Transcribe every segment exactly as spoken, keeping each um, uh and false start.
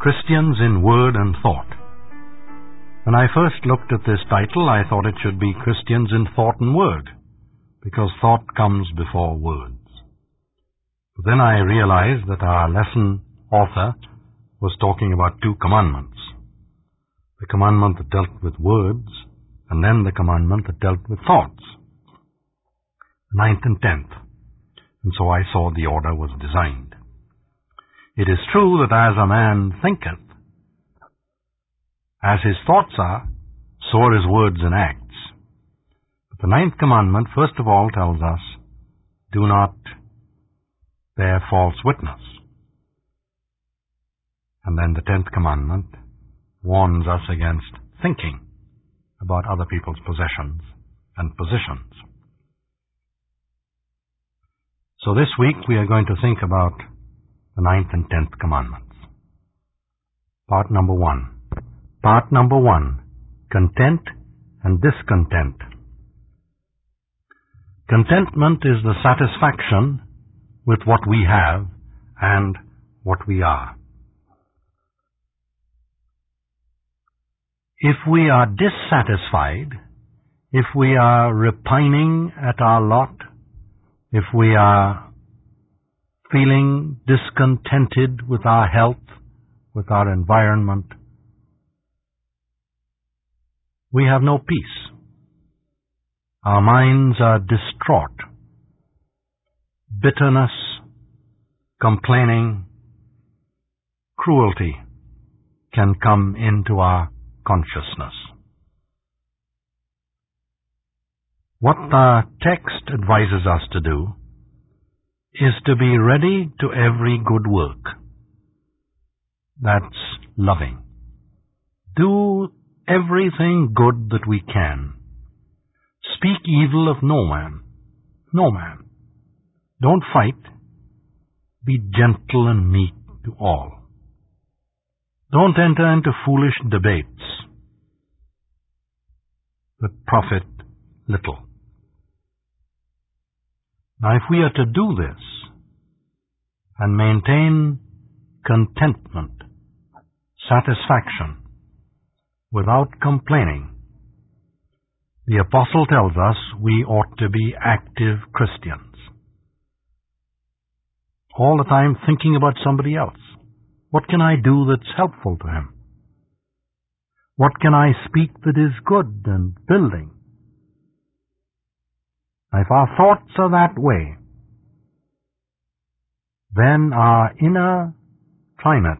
Christians in Word and Thought. When I first looked at this title, I thought it should be Christians in Thought and Word, because thought comes before words. But then I realized that our lesson author was talking about two commandments. The commandment that dealt with words, and then the commandment that dealt with thoughts. Ninth and tenth. And so I saw the order was designed. It is true that as a man thinketh, as his thoughts are, so are his words and acts. But the ninth commandment, first of all, tells us, do not bear false witness. And then the tenth commandment warns us against thinking about other people's possessions and positions. So this week we are going to think about the ninth and tenth commandments. Part number one. Part number one. Content and discontent. Contentment is the satisfaction with what we have and what we are. If we are dissatisfied, if we are repining at our lot, if we are feeling discontented with our health, with our environment, we have no peace. Our minds are distraught. Bitterness, complaining, cruelty can come into our consciousness. What the text advises us to do is to be ready to every good work. That's loving. Do everything good that we can. Speak evil of no man. No man. Don't fight. Be gentle and meek to all. Don't enter into foolish debates that profit little. Now, if we are to do this and maintain contentment, satisfaction, without complaining, the Apostle tells us we ought to be active Christians. All the time thinking about somebody else. What can I do that's helpful to him? What can I speak that is good and building? If our thoughts are that way, then our inner climate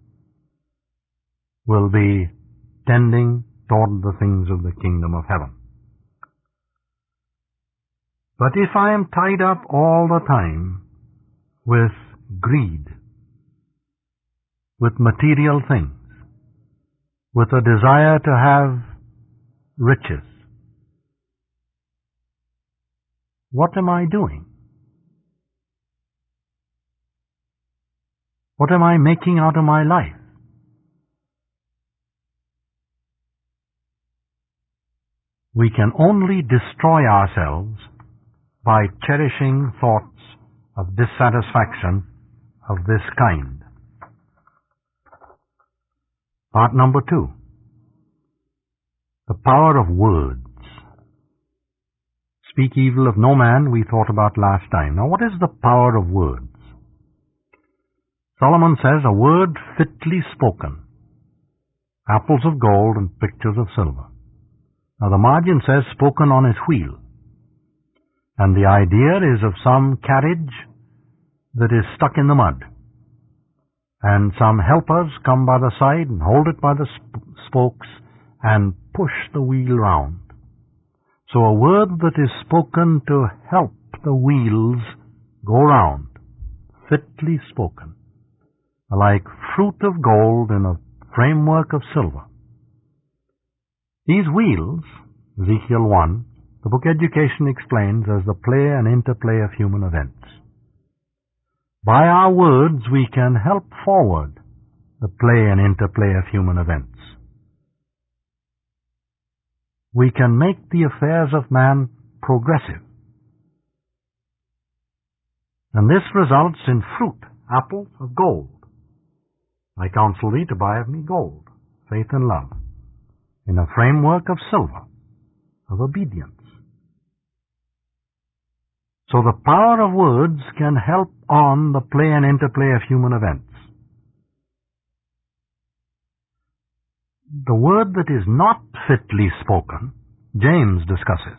will be tending toward the things of the kingdom of heaven. But if I am tied up all the time with greed, with material things, with a desire to have riches, what am I doing? What am I making out of my life? We can only destroy ourselves by cherishing thoughts of dissatisfaction of this kind. Part number two. The power of words. Speak evil of no man, we thought about last time. Now, what is the power of words? Solomon says, a word fitly spoken, apples of gold and pictures of silver. Now, the margin says, spoken on his wheel. And the idea is of some carriage that is stuck in the mud. And some helpers come by the side and hold it by the sp- spokes and push the wheel round. So a word that is spoken to help the wheels go round, fitly spoken, like fruit of gold in a framework of silver. These wheels, Ezekiel one, the book Education explains as the play and interplay of human events. By our words we can help forward the play and interplay of human events. We can make the affairs of man progressive. And this results in fruit, apples of gold. I counsel thee to buy of me gold, faith and love, in a framework of silver, of obedience. So the power of words can help on the play and interplay of human events. The word that is not fitly spoken, James discusses.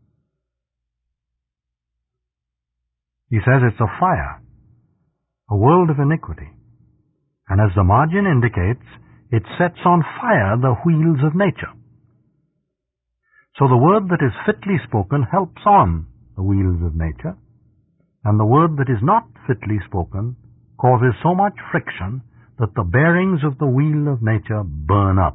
He says it's a fire, a world of iniquity. And as the margin indicates, it sets on fire the wheels of nature. So the word that is fitly spoken helps on the wheels of nature, and the word that is not fitly spoken causes so much friction that the bearings of the wheel of nature burn up.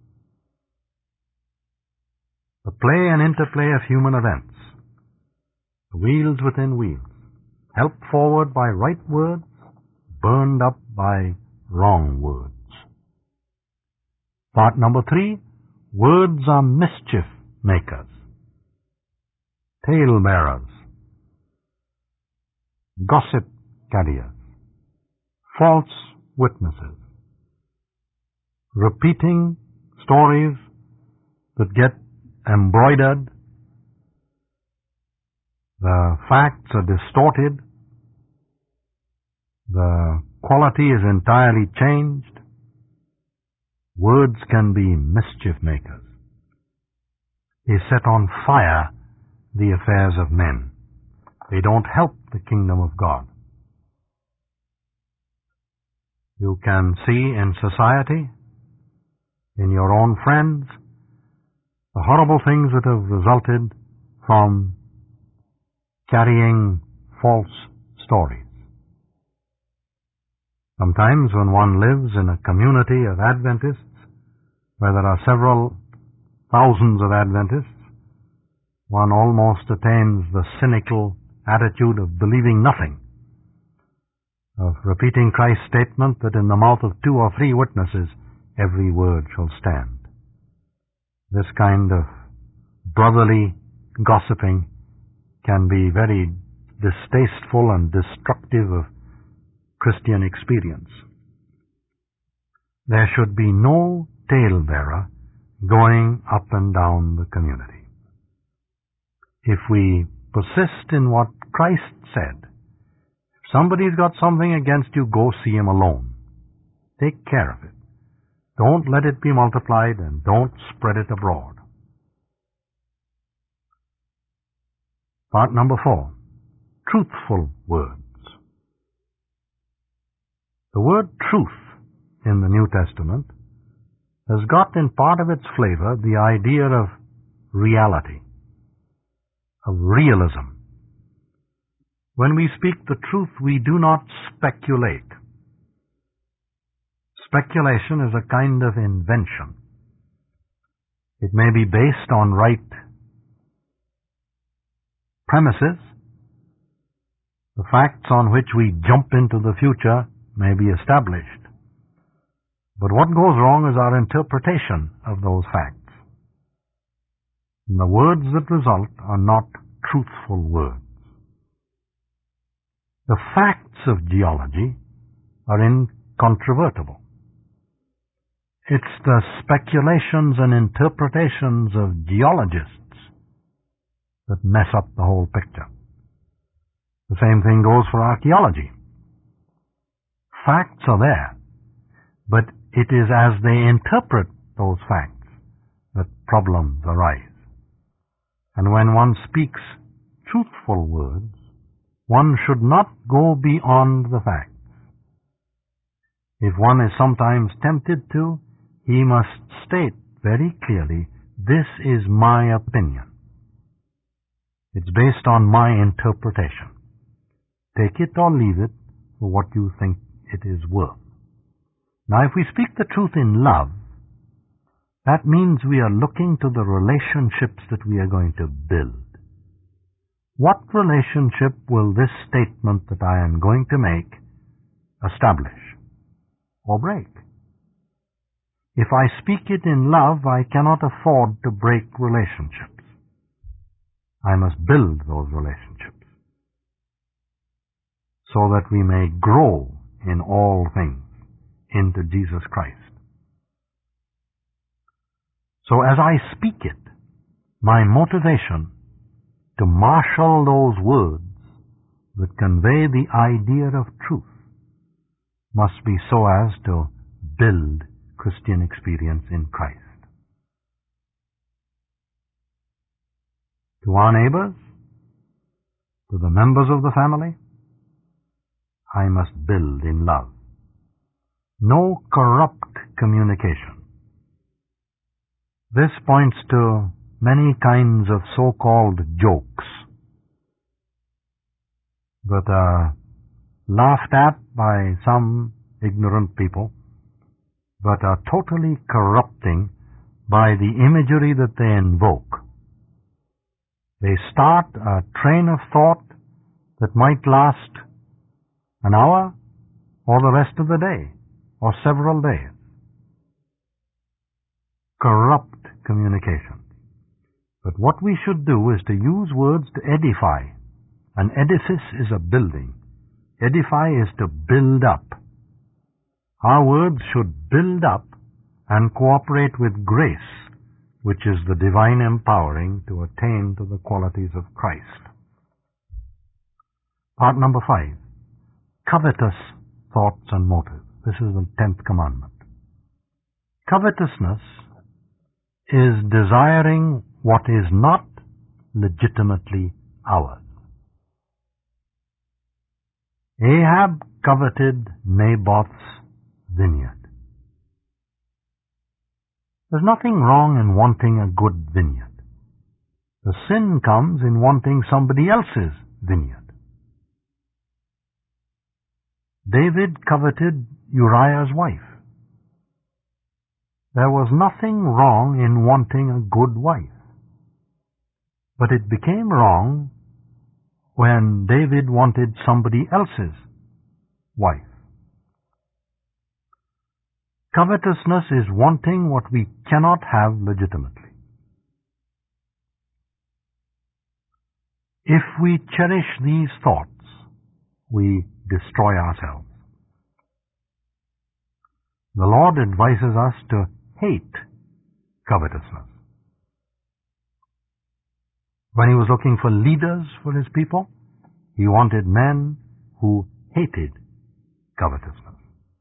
The play and interplay of human events, the wheels within wheels, helped forward by right words, burned up by wrong words. Part number three, words are mischief makers, tale bearers, gossip carriers, false witnesses, repeating stories that get embroidered, the facts are distorted, the quality is entirely changed. Words can be mischief makers. They set on fire the affairs of men. They don't help the kingdom of God. You can see in society, in your own friends, the horrible things that have resulted from carrying false stories. Sometimes when one lives in a community of Adventists, where there are several thousands of Adventists, one almost attains the cynical attitude of believing nothing, of repeating Christ's statement that in the mouth of two or three witnesses every word shall stand. This kind of brotherly gossiping can be very distasteful and destructive of Christian experience. There should be no talebearer going up and down the community. If we persist in what Christ said, if somebody's got something against you, go see him alone. Take care of it. Don't let it be multiplied, and don't spread it abroad. Part number four, truthful words. The word truth in the New Testament has got in part of its flavor the idea of reality, of realism. When we speak the truth, we do not speculate. Speculation is a kind of invention. It may be based on right premises. The facts on which we jump into the future may be established. But what goes wrong is our interpretation of those facts. And the words that result are not truthful words. The facts of geology are incontrovertible. It's the speculations and interpretations of geologists that mess up the whole picture. The same thing goes for archaeology. Facts are there, but it is as they interpret those facts that problems arise. And when one speaks truthful words, one should not go beyond the facts. If one is sometimes tempted to, he must state very clearly, this is my opinion. It's based on my interpretation. Take it or leave it for what you think it is worth. Now, if we speak the truth in love, that means we are looking to the relationships that we are going to build. What relationship will this statement that I am going to make establish or break? If I speak it in love, I cannot afford to break relationships. I must build those relationships so that we may grow in all things into Jesus Christ. So as I speak it, my motivation to marshal those words that convey the idea of truth must be so as to build Christian experience in Christ. To our neighbors, to the members of the family, I must build in love. No corrupt communication. This points to many kinds of so-called jokes that are laughed at by some ignorant people, but are totally corrupting by the imagery that they invoke. They start a train of thought that might last an hour or the rest of the day or several days. Corrupt communication. But what we should do is to use words to edify. An edifice is a building. Edify is to build up. Our words should build up and cooperate with grace, which is the divine empowering to attain to the qualities of Christ. Part number five. Covetous thoughts and motives. This is the tenth commandment. Covetousness is desiring what is not legitimately ours. Ahab coveted Naboth's vineyard. There's nothing wrong in wanting a good vineyard. The sin comes in wanting somebody else's vineyard. David coveted Uriah's wife. There was nothing wrong in wanting a good wife. But it became wrong when David wanted somebody else's wife. Covetousness is wanting what we cannot have legitimately. If we cherish these thoughts, we destroy ourselves. The Lord advises us to hate covetousness. When he was looking for leaders for his people, he wanted men who hated covetousness.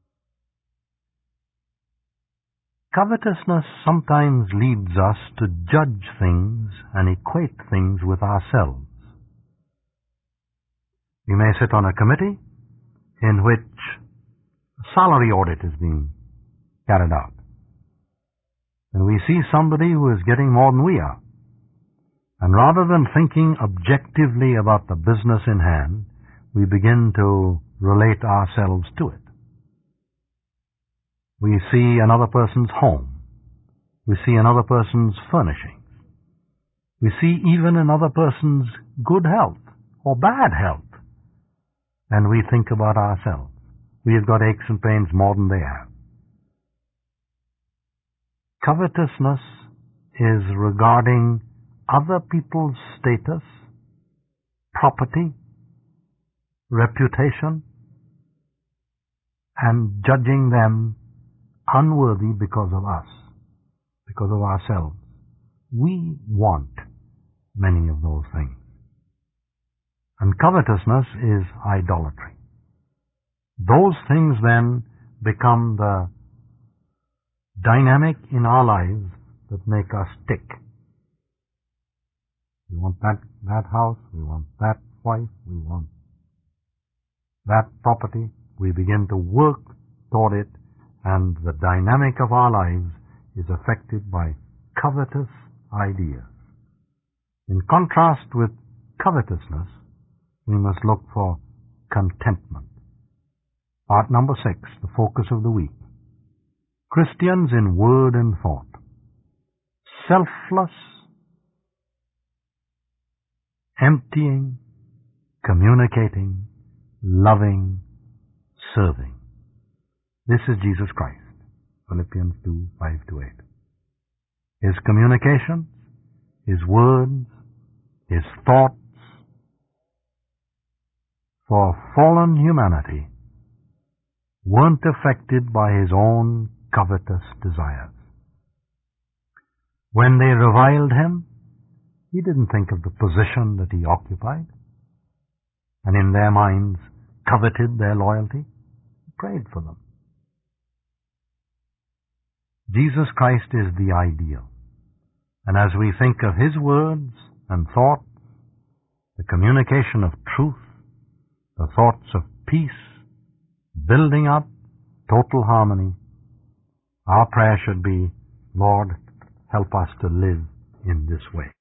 Covetousness sometimes leads us to judge things and equate things with ourselves. We may sit on a committee in which a salary audit is being carried out. And we see somebody who is getting more than we are. And rather than thinking objectively about the business in hand, we begin to relate ourselves to it. We see another person's home. We see another person's furnishings. We see even another person's good health or bad health. And we think about ourselves. We have got aches and pains more than they have. Covetousness is regarding other people's status, property, reputation, and judging them unworthy because of us, because of ourselves. We want many of those things. And covetousness is idolatry. Those things then become the dynamic in our lives that make us tick. We want that, that house, we want that wife, we want that property. We begin to work toward it, and the dynamic of our lives is affected by covetous ideas. In contrast with covetousness, we must look for contentment. Part number six, the focus of the week. Christians in word and thought. Selfless, emptying, communicating, loving, serving. This is Jesus Christ. Philippians two, five to eight. His communications, his words, his thoughts for fallen humanity weren't affected by his own covetous desires. When they reviled him, he didn't think of the position that he occupied, and in their minds coveted their loyalty. He prayed for them. Jesus Christ is the ideal, and as we think of his words and thoughts, the communication of truth, the thoughts of peace, building up, total harmony, our prayer should be, Lord, help us to live in this way.